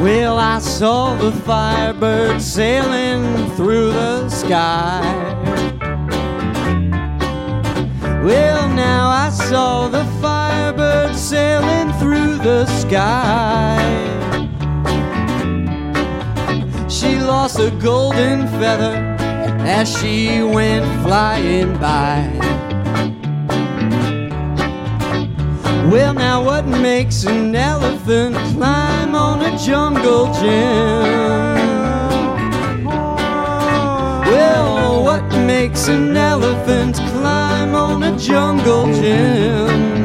Well, I saw the Firebird sailing through the sky. Well, now I saw the Firebird sailing through the sky. She lost a golden feather as she went flying by. Well, now what makes an elephant climb on a jungle gym? Well, what makes an elephant climb on a jungle gym?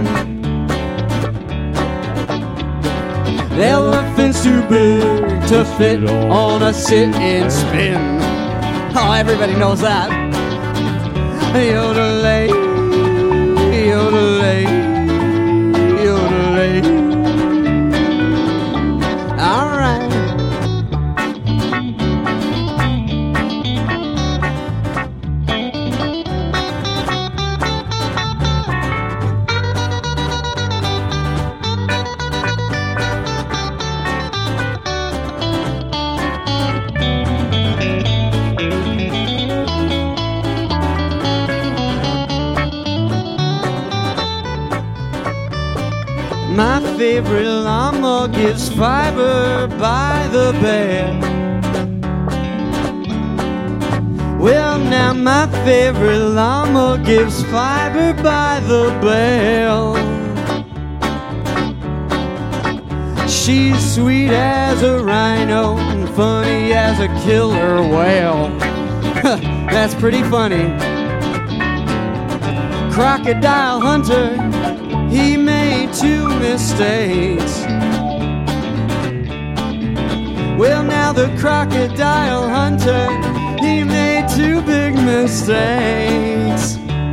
The elephant's too big to fit on a sit-and spin. Oh, everybody knows that. Yodelay, yodelay, yodelay. All right. My favorite llama gives fiber by the bale. Well, now my favorite llama gives fiber by the bale. She's sweet as a rhino and funny as a killer whale. That's pretty funny. Crocodile Hunter, he made 2 mistakes. Well, now the Crocodile Hunter, he made 2 big mistakes.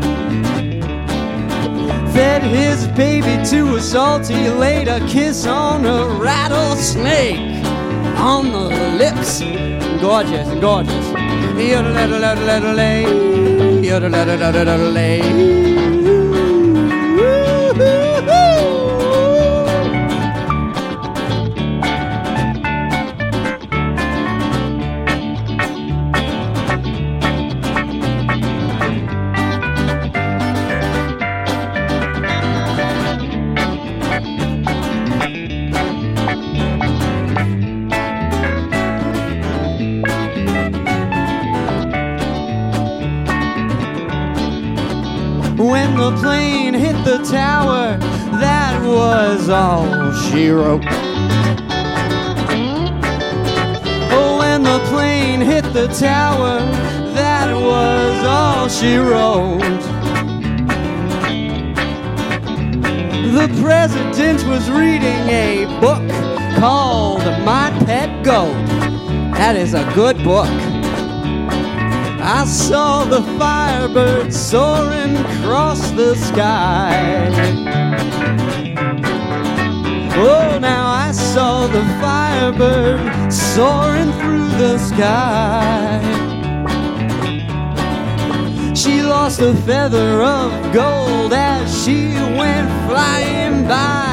Fed his baby to a salty, laid a kiss on a rattlesnake on the lips. Gorgeous, gorgeous. Yodelay, yodelay. When the plane hit the tower, that was all she wrote. Oh, when the plane hit the tower, that was all she wrote. The president was reading a book called My Pet Goat. That is a good book. I saw the Firebird soaring across the sky. Oh, now I saw the Firebird soaring through the sky. She lost a feather of gold as she went flying by.